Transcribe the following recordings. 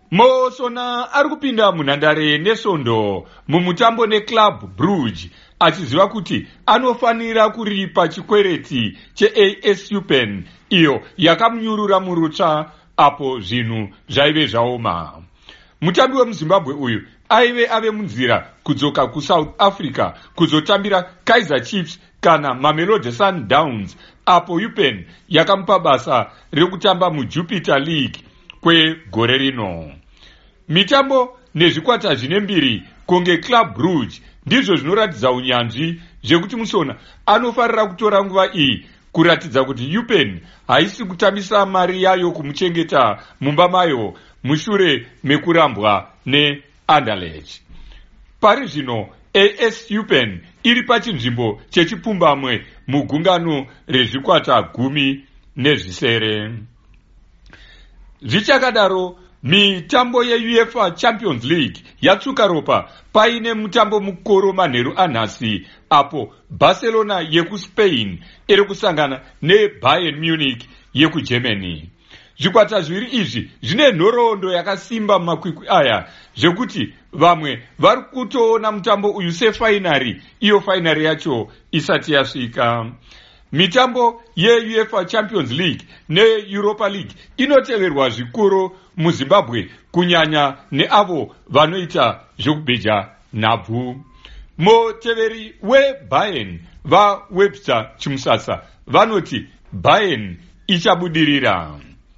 Mosona ari kupinda munhandare nesondo mumutambo neClub Brugge achiziva kuti anofanira kuripa chikwereti cheAS Eupen iyo yakamunyurura murutsva apo zvinhu zvaive zvaoma. Mutambi wemuZimbabwe uyu aive ave munzira kudzoka kuSouth Africa kuzotambira Kaizer Chiefs kana Mamelodi Sundowns apo Eupen yakamupa basa rekutamba muJupiter League kwegore rino. Mitambo nezvikwata zvine mbiri kunge Club Brugge ndizvo zvinoratidza unyanzvi zvekuti Musona anofarira kutora nguva iyi kuratidza kuti Eupen haisi kutambisa mari yayo kumuchengeta mumba mayo mushure mekurambwa neAnderlecht. Pari zvino AS Eupen iri pachinzvimbo chechipfumbamwe mugungano rezvikwata 17. Zvichakadaro, mitambo yeUEFA Champions League yatsuka ropa paine mutambo mukoro manheru anhasi apo Barcelona yekuSpain iri kusangana neBayern Munich yekuGermany. Zvikwata zviri izvi zvine nhoroondo yakasimba mumakwikwi aya zvekuti vamwe vari kutoona mutambo uyu sefainari, iyo fainari yacho isati yasvika. Mitambo yeUEFA Champions League neEuropa League inoteverwa zvikuru muZimbabwe kunyanya neavo vanoita zvekubheja nhabvu. Muteveri weBayern vaWebster Chimusasa vanoti Bayern ichabudirira.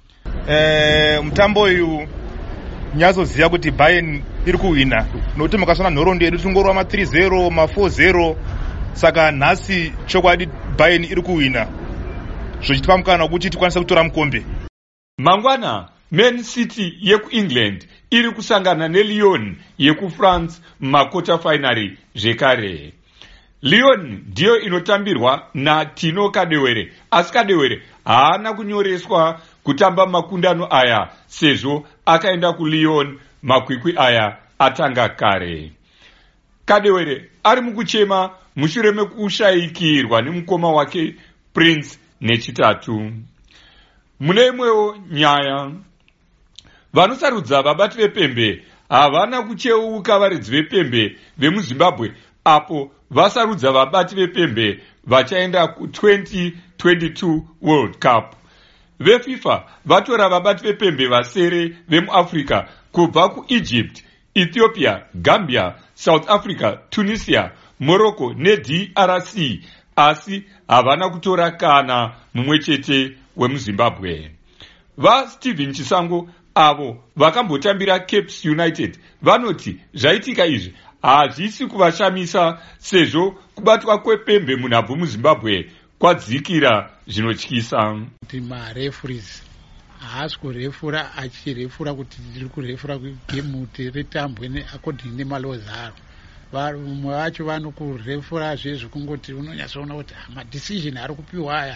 Mutambo uyu nyazoziva kuti Bayern iri kuwina nokuti makasana nhoroondo yedu tingorwa ma3-0 ma4-0, saka nhasi chokwadi Bayern iri kuwina zvichitipa mukana wekuti tikwanise kutora mukombe. Mangwana Man City yekuEngland iri kusangana neLyon yekuFrance mumakota finari zvekare. Lyon ndiyo inotambirwa naTino Kadewere, asi Kadewere haana kunyoreswa kutamba makundano aya sezvo akaenda kuLyon makwikwi aya atanga kare. Kadewere ari mukuchema mushure mekushayikirwa nemukoma wake Prince nechitatu. Mune imwewo nyaya, vanosarudza vabati vepembe havana kucheuka varidzi vepembe vemuZimbabwe apo vasarudza vabati vepembe vachaenda ku2022 World Cup. VeFIFA vatora vabati vepembe vasere vemuAfrica kubva kuEgypt, Ethiopia, Gambia, South Africa, Tunisia, Morocco neDRC, asi havana kutora kana mumwe chete wemuZimbabwe. VaSteven Chisango avo vakambotambira Cape United vanoti zvaitika izvi hazvisi kuvashamisa sezvo kubatwa kwepembe munhabvu muZimbabwe kwadzikira zvinotyisa. Kuti mareferees haasi kurefura achirefura kuti tiri kurefura gemu ritambwe according nemalaws aro. Vamwe vacho vanokurefura zvezvo kungoti unonyatsoona kuti madecision ari kupiwa aya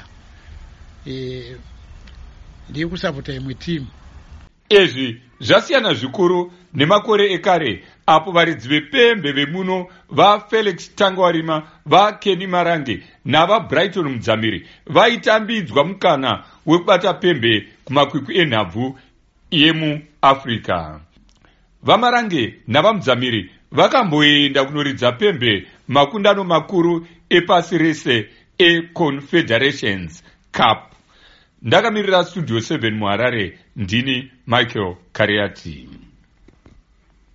ndiye kusapota imwe timu. Izvi zvasiyana zvikuru nemakore ekare apo varidzi vepembe vemuno vaFelix Tangwarima, vaKenny Marange navaBrighton Mudzamiri vaitambidzwa mukana wekubata pembe kumakwikwi enhabvu yemuAfrica. VaMarange navaMudzamiri vakamboenda kunoridza pembe makundano makuru epasi rese eConfederations Cup. Ndakamirira Studio 7 muHarare, ndini Michael Kariati.